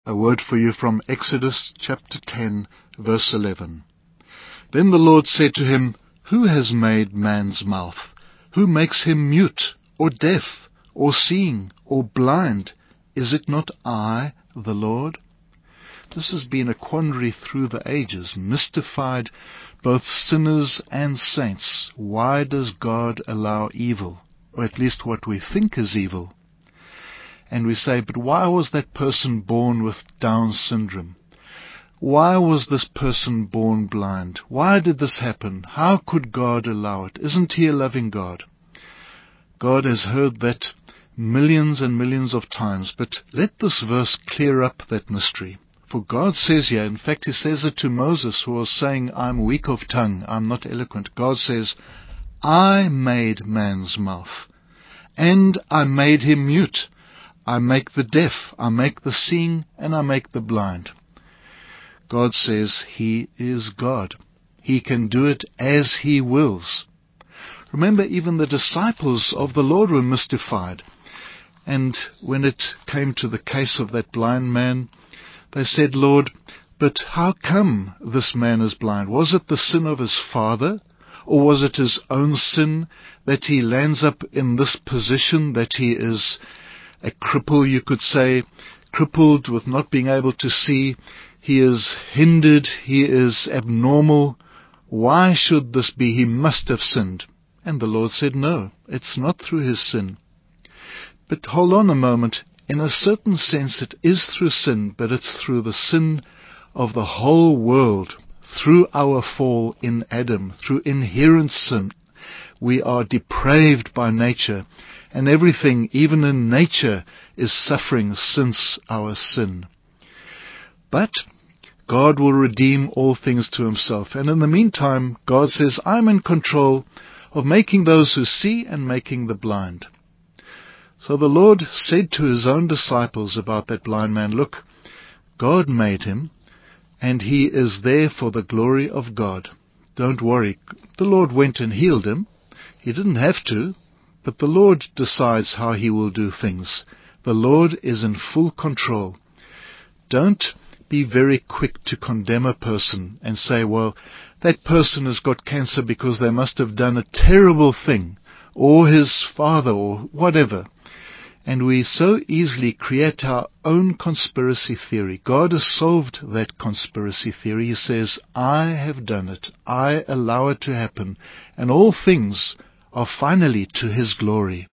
A word for you from Exodus chapter 10, verse 11. Then the Lord said to him, Who has made man's mouth? Who makes him mute, or deaf, or seeing, or blind? Is it not I, the Lord? This has been a quandary through the ages, mystified both sinners and saints. Why does God allow evil, or at least what we think is evil? And we say, but why was that person born with Down syndrome? Why was this person born blind? Why did this happen? How could God allow it? Isn't He a loving God? God has heard that millions and millions of times, but let this verse clear up that mystery. For God says here, in fact He says it to Moses, who was saying, I'm weak of tongue, I'm not eloquent. God says, I made man's mouth, and I made him mute. I make the deaf, I make the seeing, and I make the blind. God says He is God. He can do it as He wills. Remember, even the disciples of the Lord were mystified. And when it came to the case of that blind man, they said, Lord, but how come this man is blind? Was it the sin of his father? Or was it his own sin that he lands up in this position, that he is a cripple, you could say, crippled with not being able to see? He is hindered, he is abnormal. Why should this be? He must have sinned. And the Lord said, no, it's not through his sin. But hold on a moment. In a certain sense it is through sin, but it's through the sin of the whole world, through our fall in Adam, through inherent sin. We are depraved by nature, and everything, even in nature, is suffering since our sin. But God will redeem all things to Himself. And in the meantime, God says, I'm in control of making those who see and making the blind. So the Lord said to His own disciples about that blind man, look, God made him, and he is there for the glory of God. Don't worry. The Lord went and healed him. He didn't have to, but the Lord decides how He will do things. The Lord is in full control. Don't be very quick to condemn a person and say, well, that person has got cancer because they must have done a terrible thing, or his father, or whatever. And we so easily create our own conspiracy theory. God has solved that conspiracy theory. He says, I have done it. I allow it to happen. And all things are finally to His glory.